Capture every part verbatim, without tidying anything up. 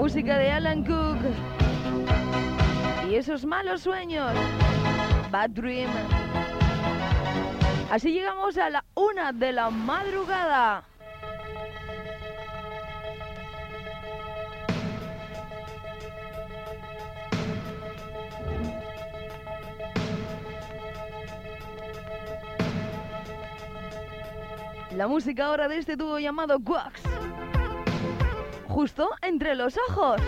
música de Alan Cook y esos malos sueños, Bad Dream. Así llegamos a la una de la madrugada. La música ahora de este dúo llamado Wax, Justo entre los ojos.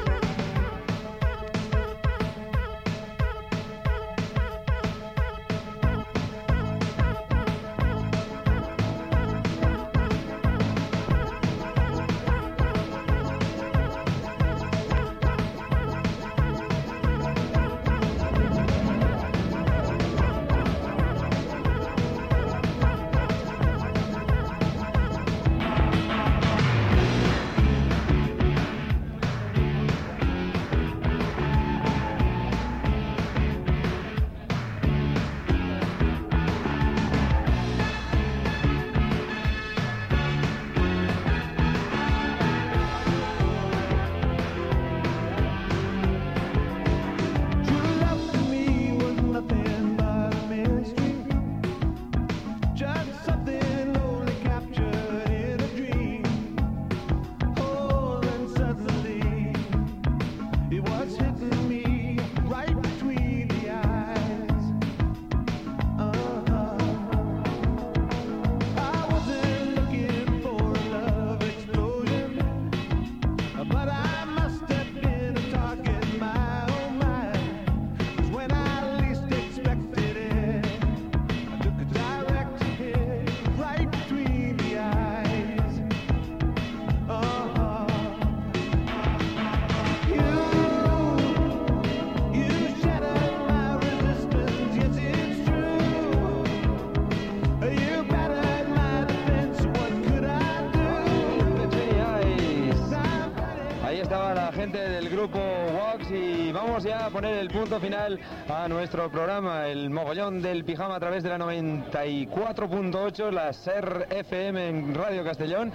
Ya a poner el punto final a nuestro programa, el mogollón del pijama, a través de la noventa y cuatro punto ocho, la SER F M en Radio Castellón.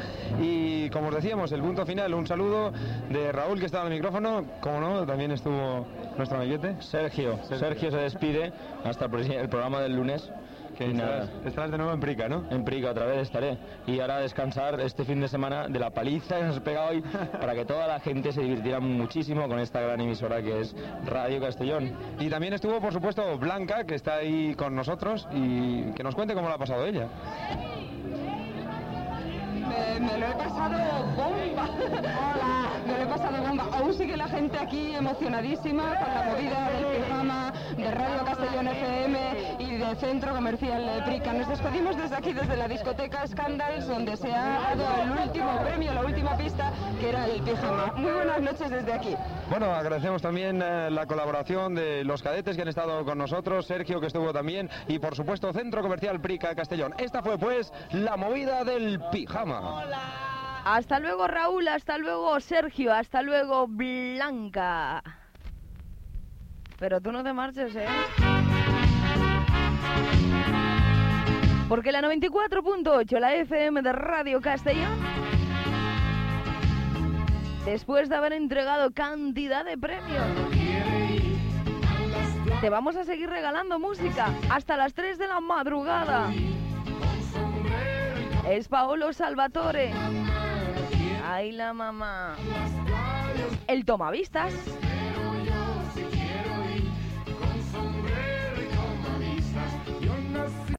Y como os decíamos, el punto final, un saludo de Raúl, que estaba al micrófono, como no, también estuvo nuestro amiguete Sergio. Sergio, Sergio se despide hasta el programa del lunes. Que estarás, estarás de nuevo en Prica, ¿no? En Prica otra vez estaré. Y ahora descansar este fin de semana de la paliza que nos ha pegado hoy, para que toda la gente se divirtiera muchísimo con esta gran emisora que es Radio Castellón. Y también estuvo, por supuesto, Blanca, que está ahí con nosotros, y que nos cuente cómo lo ha pasado ella. Me, me lo he pasado bomba. Hola. Me lo he pasado bomba. Aún sigue la gente aquí emocionadísima con la movida del pijama, de Radio Castellón F M y del Centro Comercial Prica. Nos despedimos desde aquí, desde la discoteca Scandals, donde se ha dado el último premio, la última pista, que era el pijama. Muy buenas noches desde aquí. Bueno, agradecemos también eh, la colaboración de los cadetes que han estado con nosotros, Sergio, que estuvo también, y por supuesto Centro Comercial Prica Castellón. Esta fue pues la movida del pijama. Hola. Hasta luego, Raúl, hasta luego, Sergio, hasta luego, Blanca. Pero tú no te marches, ¿eh? Porque la noventa y cuatro punto ocho, la F M de Radio Castellón, después de haber entregado cantidad de premios, te vamos a seguir regalando música hasta las tres de la madrugada. Es Paolo Salvatore. Ay, la mamá. El tomavistas.